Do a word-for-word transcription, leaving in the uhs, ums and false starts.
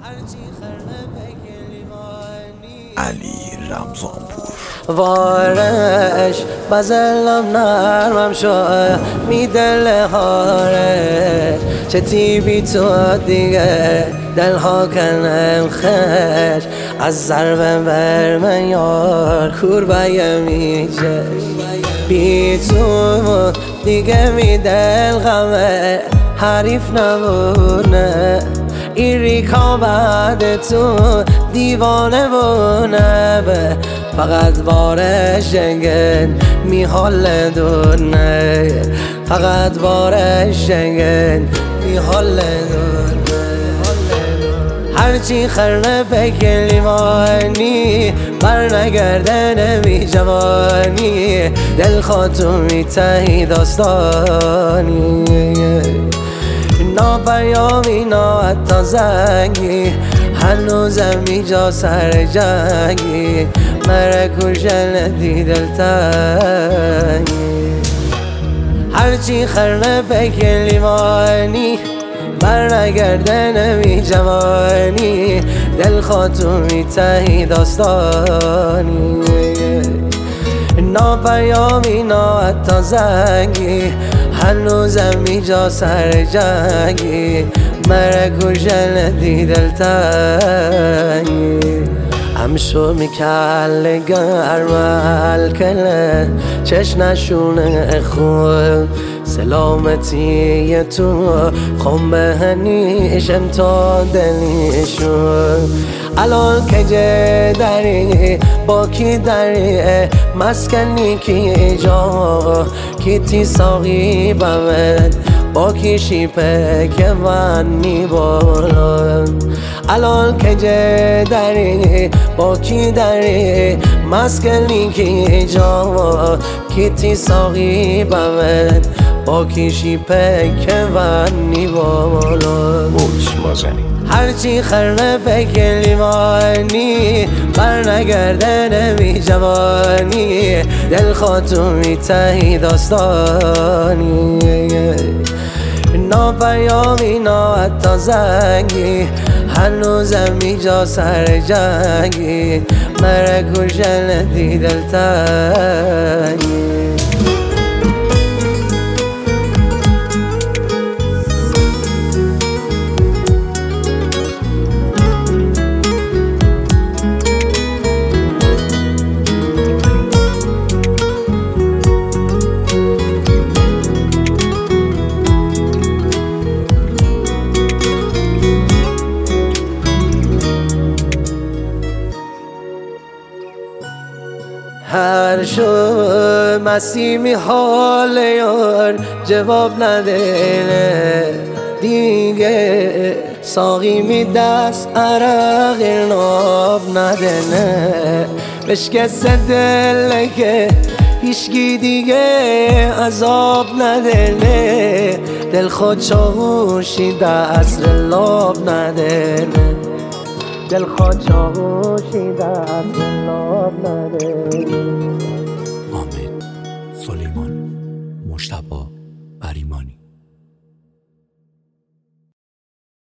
علی رمضانپور. وارش بزلم نرمم شد می دل هارش چه تیبی تو دیگه دلها کنم خش از ضربه بر من یار کوربای میشه بی تو دیگه می دل غمه حریف نبونه ایری کا بعد تو دیوانه بونه به فقط بارش جنگن می حال دونه فقط بارش جنگن می حال دونه هرچی خرنه بکن لیمانی بر نگرده نمی جوانی دل خاطو می تهی داستانی نا پیامی نا حتی زنگی هنوزم اینجا سر جنگی مره کشن دی دلتنگی هرچی خرنه بکن لیمانی بر نگرده نمی جوانی دل خاطو می تهی داستانی نا پیامی نا حتی زنگی هنوزم اینجا سر جنگی مره کشن دی دلتنگی همشو میکل گرمل کله چش نشونه خود سلامتی تو خم بهنیشم تا دلیشون الان که جه داری با کی داری مسکنی کی جا کی تی ساقی بمد با کی شیپه که ونی بولن الان که جه داری با کی داری مسکنی کی جا کی تی ساقی بمد با کی شیپه که ونی بولن بوش مازنی هرچی خرنه بکن لیمانی بر نگرده نمی جوانی دل خاطو می تهی داستانی نا پیامی نا حتی زنگی هنوزم اینجا سر جنگی مره کشن دی دلتنگی هر شو مسیمی حال یار جواب نده دیگه ساقی می دست عرق ناب نده نه بشکست دل که هیچگی دیگه عذاب نده نه دل خود چاوشی دست لاب نده نه دل خود چاوشی دست لاب نده